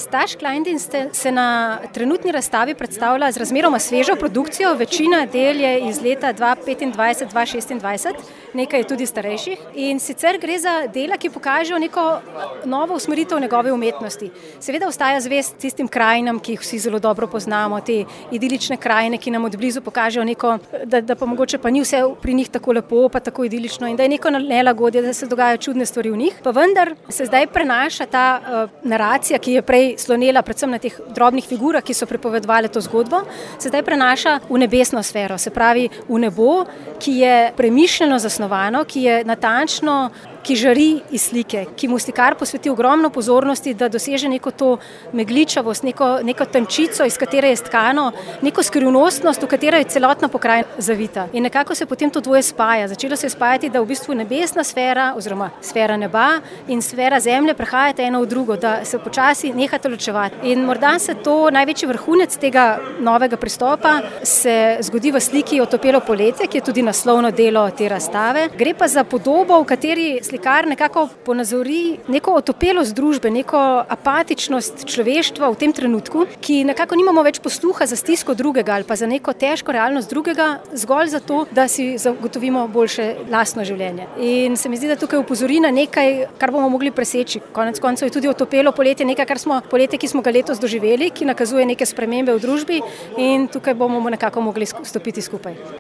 Staš Kleindienst se na trenutni razstavi predstavlja z razmeroma svežo produkcijo, večina del je iz leta 2025-2026, nekaj je tudi starejših. In sicer gre za dela, ki pokažejo neko novo usmeritev njegove umetnosti. Seveda ostaja zvest tistim krajinam, ki jih vsi zelo dobro poznamo, te idilične krajine, ki nam od blizu pokažejo neko, da pa mogoče pa ni vse pri njih tako lepo, pa tako idilično in da je neko nelagodje, da se dogajajo čudne stvari v njih. Pa vendar se zdaj prenaša ta naracija, ki je prej slonela predvsem na teh drobnih figurah, ki so pripovedovale to zgodbo, se zdaj prenaša v nebesno sfero, se pravi v nebo, ki je premišljeno zasnovano, ki je natančno, ki žari iz slike, ki mu slikar posveti ogromno pozornosti, da doseže neko to megličavost, neko tančico, iz katere je stkano, neko skrivnostnost, v katero je celotna pokrajina zavita. In nekako se potem to dvoje spaja. Začelo se je spajati, da v bistvu nebesna sfera oziroma sfera neba in sfera zemlje prehajata eno v drugo, da se počasi nehata ločevati. In morda se to največji vrhunec tega novega pristopa se zgodi v sliki Otopelo poletje, ki je tudi naslovno delo te razstave. Gre pa za podobo, v kateri slikar nekako ponazori neko otopelost družbe, neko apatičnost človeštva v tem trenutku, ki nekako nimamo več posluha za stisko drugega ali pa za neko težko realnost drugega, zgolj zato, da si zagotovimo boljše lastno življenje. In se mi zdi, da tukaj opozori na nekaj, kar bomo mogli preseči. Konec koncev je tudi Otopelo poletje nekaj, poletje, ki smo ga letos doživeli, ki nakazuje neke spremembe v družbi in tukaj bomo nekako mogli stopiti skupaj.